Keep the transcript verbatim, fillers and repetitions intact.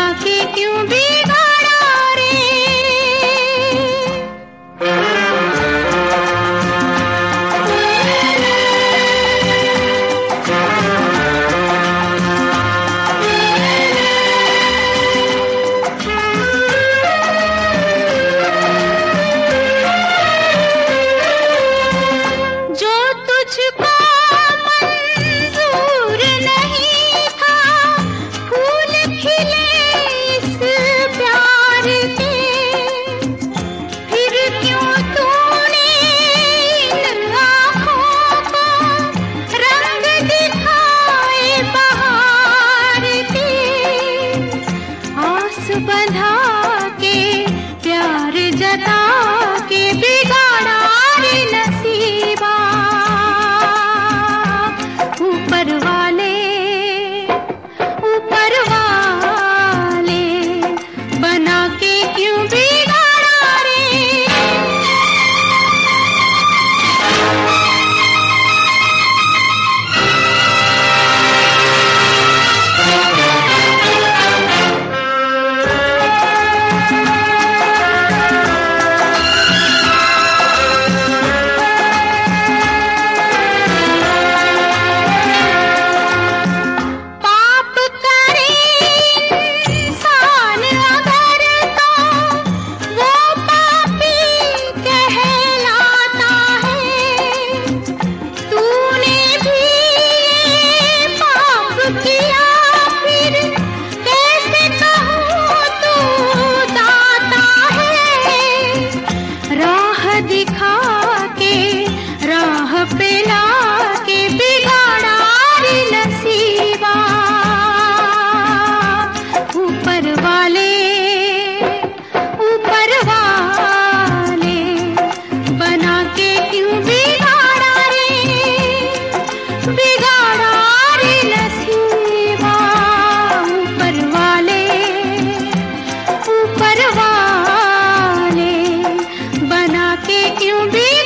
के क्यों बिगाड़ा रे। जो तुझको मंजूर नहीं था फूल खिले इस प्यार के, फिर क्यों तूने इन आँखों को रंग दिखाए बहार के। आस बंधा के प्यार जता के बिगाड़ा रे नसीबा। ऊपर वाले ऊपर वाले बना के क्यों बिगाड़ा रे। पाप करे इंसान अगर तो वो पापी कहलाता है। तूने भी ये पाप किया फिर कैसे कहूँ तू दाता है। राह दिखा के राह पे ला के बिगाड़ा रे नसीबा। ऊपर वाले ऊपर वाले बना के क्यों बिगाड़ा रे। बिगाड़ा रे नसीबा। ऊपर वाले ऊपर वाले बना के क्यों बिगाड़ा